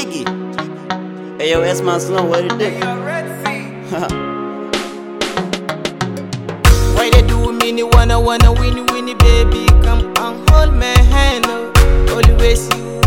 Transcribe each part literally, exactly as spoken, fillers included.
Jiggy. Hey yo, S Man Snow, what it do? Why they do me, ni wanna wanna winnie winnie baby, come and hold my hand, oh. Always you.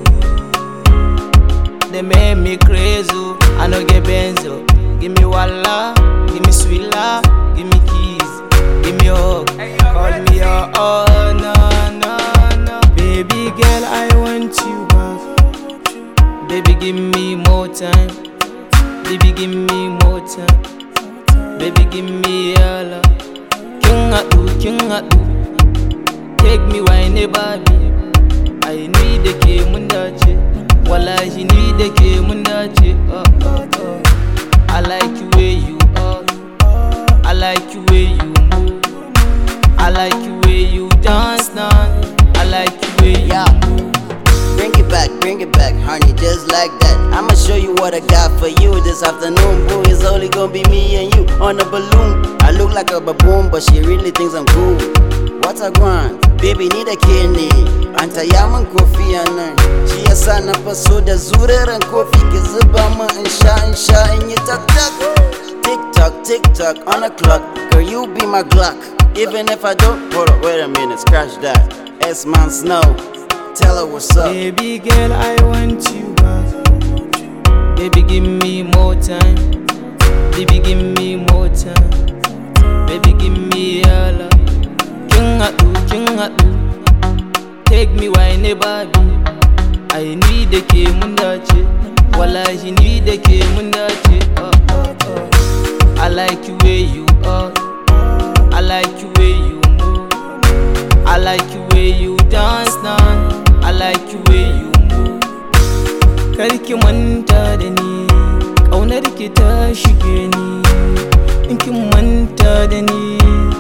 They make me crazy, oh. I no get benzo. Give me walla, give me sweet love, give me keys, give me hug, call me your oh no no no. Baby girl, I want you back. Baby, give me more time. Baby, give me more time. Baby, give me your love. King atu, king atu. Take me wine baby. I need the key mundache. Wallahi need the key mundache. Oh oh oh. I like you way you are. I like you way you move. I like you way you dance now. I like you way you Yeah. move. Bring it back, bring it back, honey, just like that. I'ma show you what I got for you this afternoon. Boo, it's only gonna be me and you on a balloon. I look like a baboon, but she really thinks I'm cool. What a grind, baby need a kidney. Anta yaman kofi anan. Shi yasa na faso da zuraren kofi ki zuba min in sha in sha in yi tak tak. Tick tock, tick tock on the clock. Girl, you be my Glock. Even if I don't, hold up, wait a minute, scratch that. S Man Snow, tell her what's up. Baby girl, I want you back. Baby, give me more time. Baby, give me more time. Baby, give me your love. King atu, king atu. Take me wine baby. I need the key mundache. Wallahi need the key mundache. Oh oh oh. I like you way you are. I like you way you move. I like you way you dance now. I like you way you move. Karki manta da ni, ƙaunar ki ta shige ni. In kin manta da ni,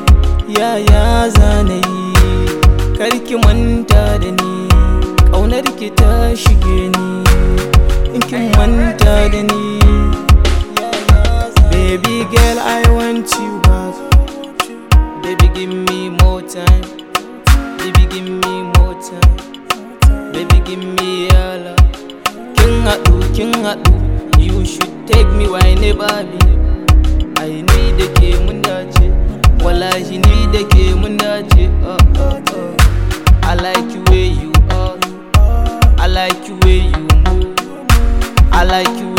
yaya zana yi. Karki manta da ni, ƙaunar ki ta shige ni. In kin manta da ni, yaya zana yi. Baby girl, I want you back. Baby, give me more time. Baby, give me more time. Baby, give me your love. King atu, king atu. You should take me wine baby. I need the key mundache. Wallahi need the key mundache. Oh oh oh. I like you way you are. I like you way you move. I like you